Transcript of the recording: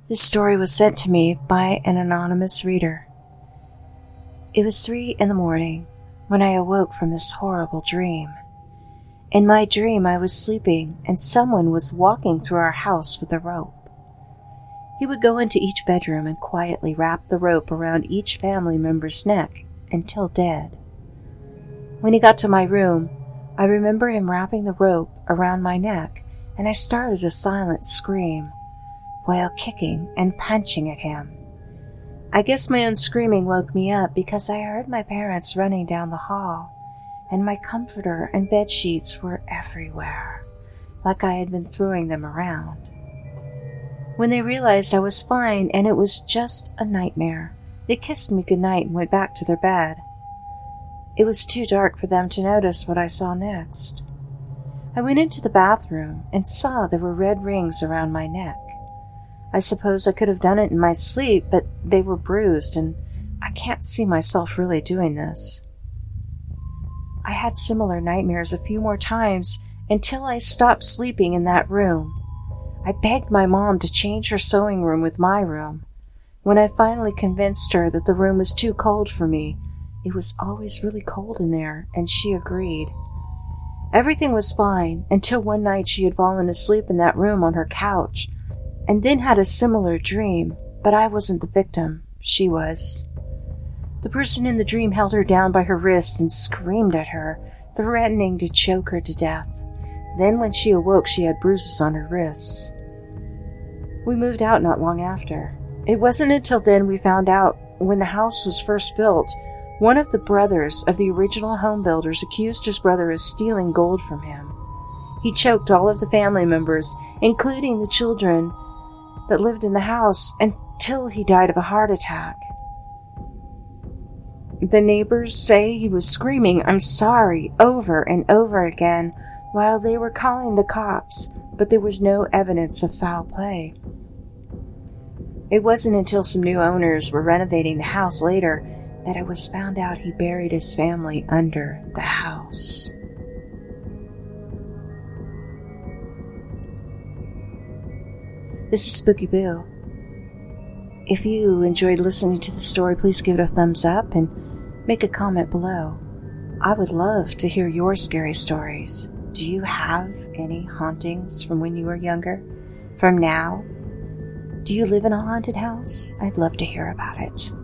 This story was sent to me by an anonymous reader. It was 3 a.m. when I awoke from this horrible dream. In my dream, I was sleeping and someone was walking through our house with a rope. He would go into each bedroom and quietly wrap the rope around each family member's neck until dead. When he got to my room, I remember him wrapping the rope around my neck, and I started a silent scream while kicking and punching at him. I guess my own screaming woke me up because I heard my parents running down the hall, and my comforter and bed sheets were everywhere, like I had been throwing them around. When they realized I was fine and it was just a nightmare, they kissed me goodnight and went back to their bed. It was too dark for them to notice what I saw next. I went into the bathroom and saw there were red rings around my neck. I suppose I could have done it in my sleep, but they were bruised and I can't see myself really doing this. I had similar nightmares a few more times until I stopped sleeping in that room. I begged my mom to change her sewing room with my room. When I finally convinced her that the room was too cold for me, it was always really cold in there, and she agreed. Everything was fine until one night she had fallen asleep in that room on her couch, and then had a similar dream, but I wasn't the victim, she was. The person in the dream held her down by her wrist and screamed at her, threatening to choke her to death. Then when she awoke, she had bruises on her wrists. We moved out not long after. It wasn't until then we found out when the house was first built, one of the brothers of the original home builders accused his brother of stealing gold from him. He choked all of the family members, including the children that lived in the house, until he died of a heart attack. The neighbors say he was screaming, "I'm sorry," over and over again while they were calling the cops, but there was no evidence of foul play. It wasn't until some new owners were renovating the house later that it was found out he buried his family under the house. This is Spooky Boo. If you enjoyed listening to the story, please give it a thumbs up and make a comment below. I would love to hear your scary stories. Do you have any hauntings from when you were younger? From now? Do you live in a haunted house? I'd love to hear about it.